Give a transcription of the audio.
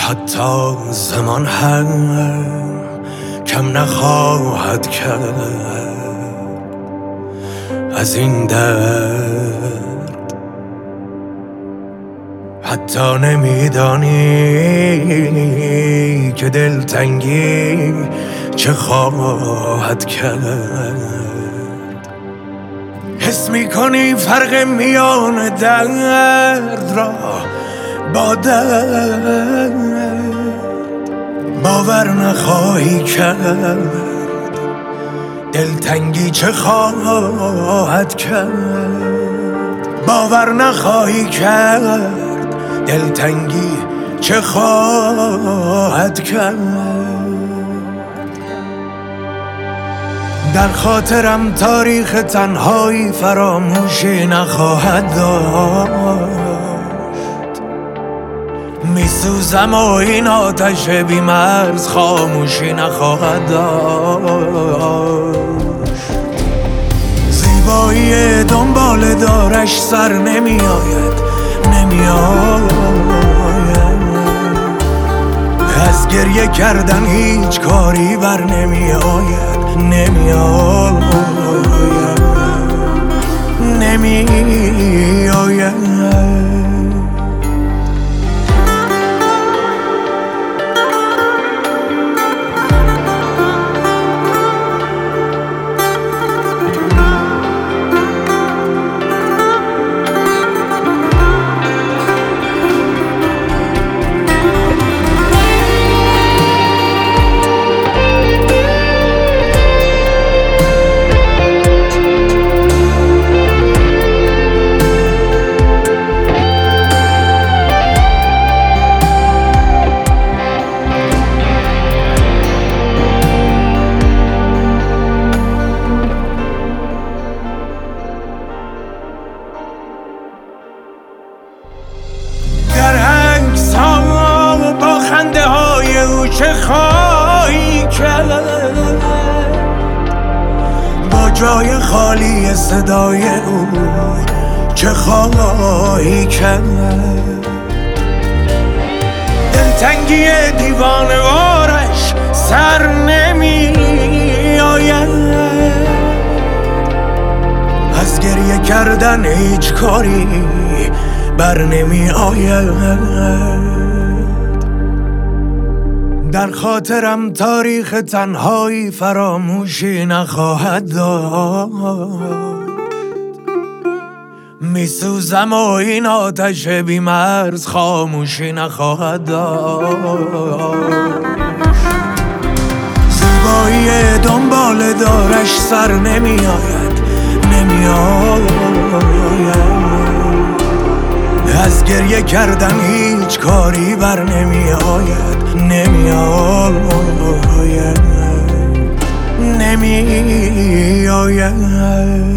حتی زمان هم کم نخواهد کرد از این درد. حتی نمیدانی که دلتنگی چه خواهد کرد. حس میکنی فرق میان درد را با درد، باور نخواهی کرد دلتنگی چه خواهد کرد. باور نخواهی کرد دلتنگی چه خواهد کرد. در خاطرم تاریخ تنهایی فراموشی نخواهد داشت. میسوزم و این آتش بی‌مرز خاموشی نخواهد داشت. زیبایی دنبال دارش سر نمیآید از گریه کردن هیچ کاری بر نمیآید چه خواهی کرد با جای خالی صدای او؟ چه خواهی کرد؟ دلتنگی دیوانه‌وارش سر نمی آید از گریه کردن هیچ کاری بر نمی آید. در خاطرم تاریخ تنهایی فراموشی نخواهد داشت. میسوزم و این آتش بی‌مرز خاموشی نخواهد داشت. زیبایی دنبال دارش سر نمیآید از گریه کردن هیچ کاری بر نمی آید